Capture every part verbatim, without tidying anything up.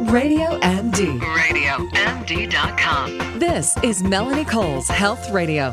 Radio M D. radio M D dot com. This is Melanie Cole's Health Radio.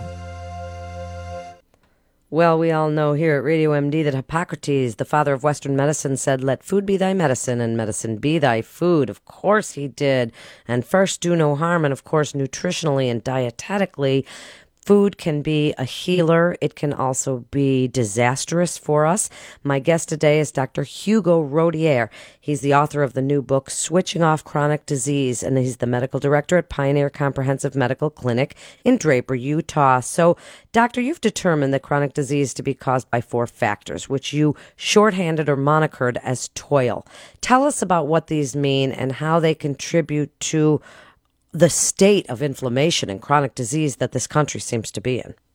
Well, we all know here at Radio M D that Hippocrates, the father of Western medicine, said, "Let food be thy medicine, and medicine be thy food." Of course he did. And first, do no harm. And of course, nutritionally and dietetically, food can be a healer. It can also be disastrous for us. My guest today is Doctor Hugo Rodier. He's the author of the new book, Switching Off Chronic Disease, and he's the medical director at Pioneer Comprehensive Medical Clinic in Draper, Utah. So, Doctor, you've determined that chronic disease to be caused by four factors, which you shorthanded or monikered as toil. Tell us about what these mean and how they contribute to the state of inflammation and chronic disease that this country seems to be in.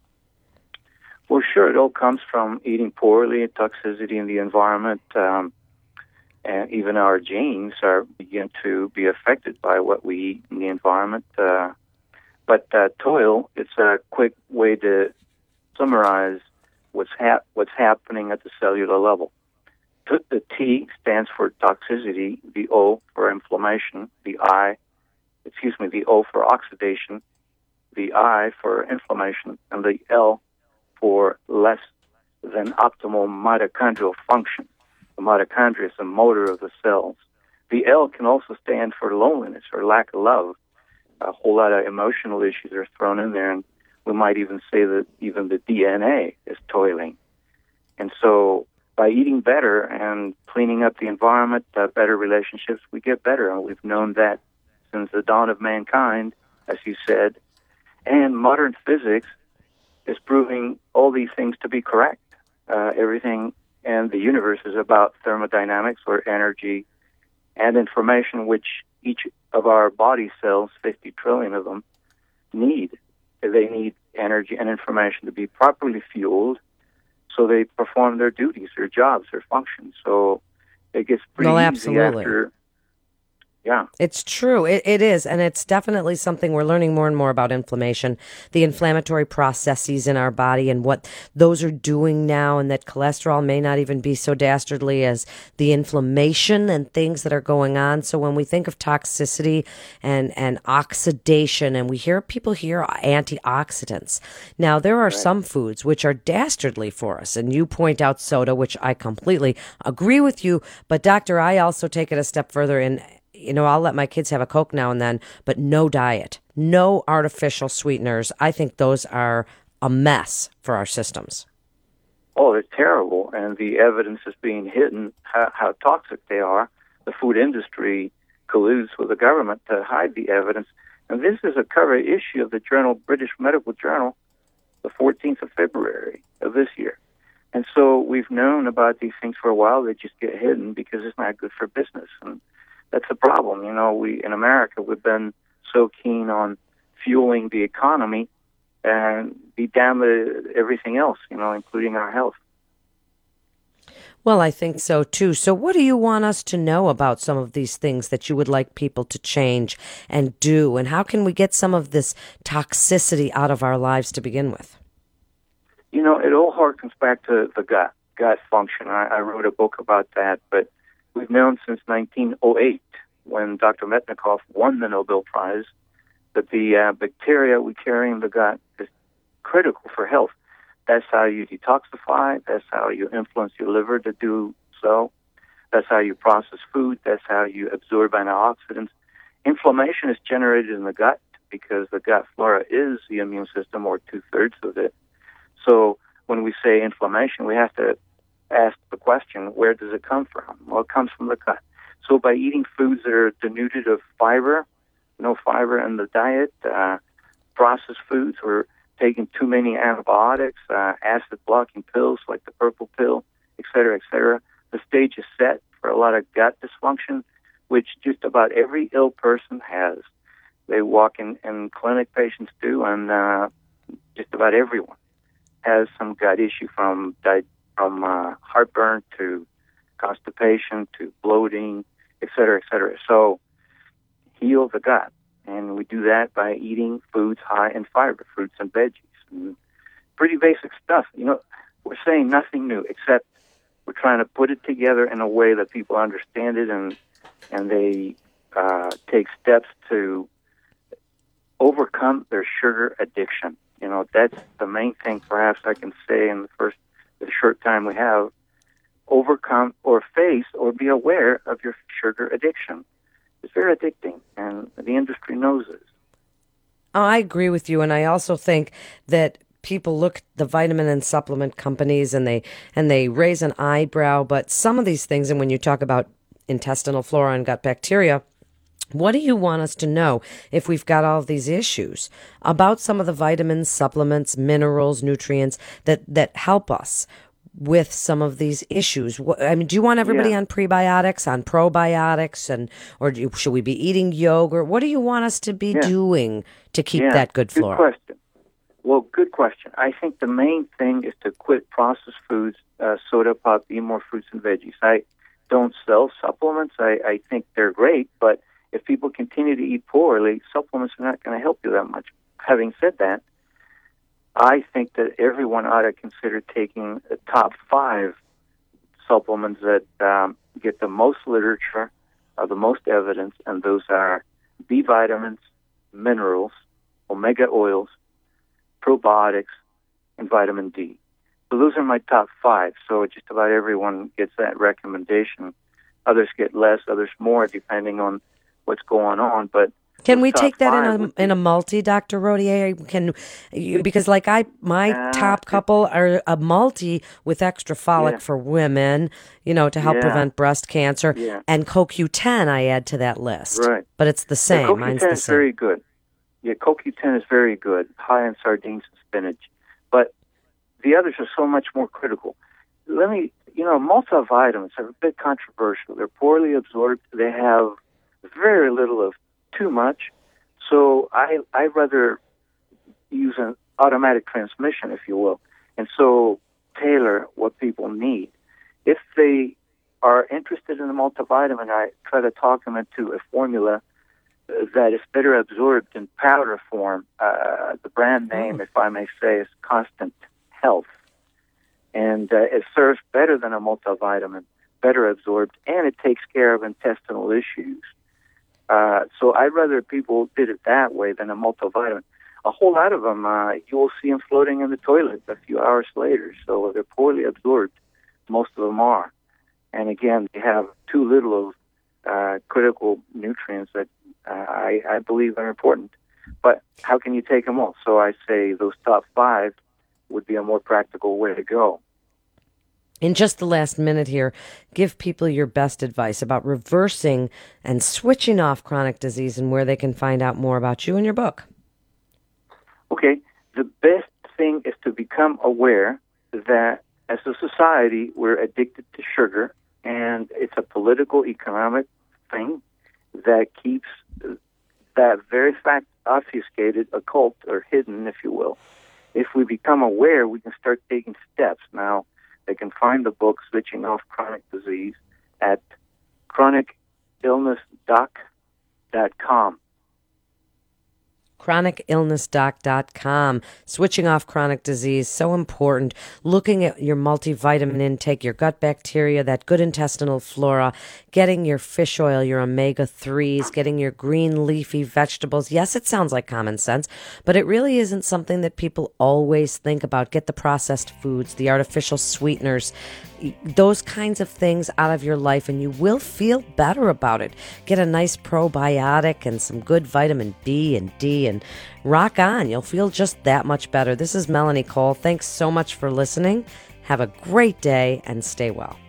Well, sure. It all comes from eating poorly, toxicity in the environment, um, and even our genes are begin to be affected by what we eat in the environment. Uh, but uh, toil, it's a quick way to summarize what's hap- what's happening at the cellular level. T- the T stands for toxicity, the O for inflammation, the I excuse me, the O for oxidation, the I for inflammation, and the L for less than optimal mitochondrial function. The mitochondria is the motor of the cells. The L can also stand for loneliness or lack of love. A whole lot of emotional issues are thrown in there, and we might even say that even the D N A is toiling. And so by eating better and cleaning up the environment, uh, better relationships, we get better, and we've known that since the dawn of mankind, as you said, and modern physics is proving all these things to be correct. Uh, everything in the universe is about thermodynamics, or energy and information, which each of our body cells, fifty trillion of them, need. They need energy and information to be properly fueled so they perform their duties, their jobs, their functions. So it gets pretty well, easy absolutely. after... Yeah. It's true. It, it is. And it's definitely something we're learning more and more about inflammation, the inflammatory processes in our body and what those are doing now, and that cholesterol may not even be so dastardly as the inflammation and things that are going on. So when we think of toxicity and, and oxidation, and we hear people hear antioxidants. Now, there are right. some foods which are dastardly for us. And you point out soda, which I completely agree with you. But, Doctor, I also take it a step further in... You know, I'll let my kids have a Coke now and then, but no diet, no artificial sweeteners. I think those are a mess for our systems. Oh, they're terrible, and the evidence is being hidden how, how toxic they are. The food industry colludes with the government to hide the evidence. And this is a cover issue of the journal, British Medical Journal, the fourteenth of February of this year. And so we've known about these things for a while. They just get hidden because it's not good for business. And that's the problem. You know, we in America, we've been so keen on fueling the economy and be damn to everything else, you know, including our health. Well, I think so, too. So what do you want us to know about some of these things that you would like people to change and do? And how can we get some of this toxicity out of our lives to begin with? You know, it all harkens back to the gut, gut function. I, I wrote a book about that, but we've known since nineteen oh eight, when Doctor Metchnikoff won the Nobel Prize, that the uh, bacteria we carry in the gut is critical for health. That's how you detoxify. That's how you influence your liver to do so. That's how you process food. That's how you absorb antioxidants. Inflammation is generated in the gut because the gut flora is the immune system, or two-thirds of it. So when we say inflammation, we have to ask the question, where does it come from? Well, it comes from the gut. So by eating foods that are denuded of fiber, no fiber in the diet, uh, processed foods, we're taking too many antibiotics, uh, acid-blocking pills like the purple pill, et cetera, et cetera. The stage is set for a lot of gut dysfunction, which just about every ill person has. They walk in, in clinic, patients do, and uh, just about everyone has some gut issue, from di- from uh, heartburn to constipation to bloating, et cetera, et cetera. So heal the gut. And we do that by eating foods high in fiber, fruits and veggies. And pretty basic stuff. You know, we're saying nothing new, except we're trying to put it together in a way that people understand it and and they uh, take steps to overcome their sugar addiction. You know, that's the main thing perhaps I can say in the first the short time we have. Overcome or face or be aware of your sugar addiction. It's very addicting, and the industry knows this. Oh, I agree with you, and I also think that people look at the vitamin and supplement companies and they and they raise an eyebrow, but some of these things, and when you talk about intestinal flora and gut bacteria, what do you want us to know if we've got all of these issues about some of the vitamins, supplements, minerals, nutrients that, that help us with some of these issues? I mean, do you want everybody Yeah. on prebiotics, on probiotics, and or do you, should we be eating yogurt? What do you want us to be Yeah. doing to keep Yeah, that good flora? Good question. Well, good question. I think the main thing is to quit processed foods, uh, soda pop, eat more fruits and veggies. I don't sell supplements. I, I think they're great, but if people continue to eat poorly, supplements are not going to help you that much. Having said that, I think that everyone ought to consider taking the top five supplements that um, get the most literature, uh, the most evidence, and those are B vitamins, minerals, omega oils, probiotics, and vitamin D. So those are my top five. So just about everyone gets that recommendation. Others get less, others more, depending on what's going on. But Can those we top take that five in a would be- in a multi, Doctor Rodier? Can you, because like I my Uh, top couple are a multi with extra folic Yeah. for women, you know, to help Yeah. prevent breast cancer, Yeah. and Co Q ten I add to that list. Right. But it's the same. Yeah, Mine's CoQ ten the is same. very good. Yeah, C O Q ten is very good, high in sardines and spinach. But the others are so much more critical. Let me, you know, multivitamins are a bit controversial. They're poorly absorbed. They have very little of too much. So I I rather use an automatic transmission, if you will, and so tailor what people need. If they are interested in a multivitamin, I try to talk them into a formula that is better absorbed in powder form. Uh, the brand name, if I may say, is Constant Health. And uh, it serves better than a multivitamin, better absorbed, and it takes care of intestinal issues. Uh, so I'd rather people did it that way than a multivitamin. A whole lot of them, uh, you will see them floating in the toilet a few hours later. So they're poorly absorbed. Most of them are. And again, they have too little of uh, critical nutrients that uh, I, I believe are important. But how can you take them all? So I say those top five would be a more practical way to go. In just the last minute here, give people your best advice about reversing and switching off chronic disease and where they can find out more about you and your book. Okay, the best thing is to become aware that as a society, we're addicted to sugar, and it's a political, economic thing that keeps that very fact obfuscated, occult, or hidden, if you will. If we become aware, we can start taking steps. Now, they can find the book, Switching Off Chronic Disease, at chronic illness doc dot com. chronic illness doc dot com. Switching off chronic disease, so important. Looking at your multivitamin intake, your gut bacteria, that good intestinal flora, getting your fish oil, your omega threes, getting your green leafy vegetables. Yes, it sounds like common sense, but it really isn't something that people always think about. Get the processed foods, the artificial sweeteners, those kinds of things out of your life, and you will feel better about it. Get a nice probiotic and some good vitamin B and D, and rock on. You'll feel just that much better. This is Melanie Cole. Thanks so much for listening. Have a great day and stay well.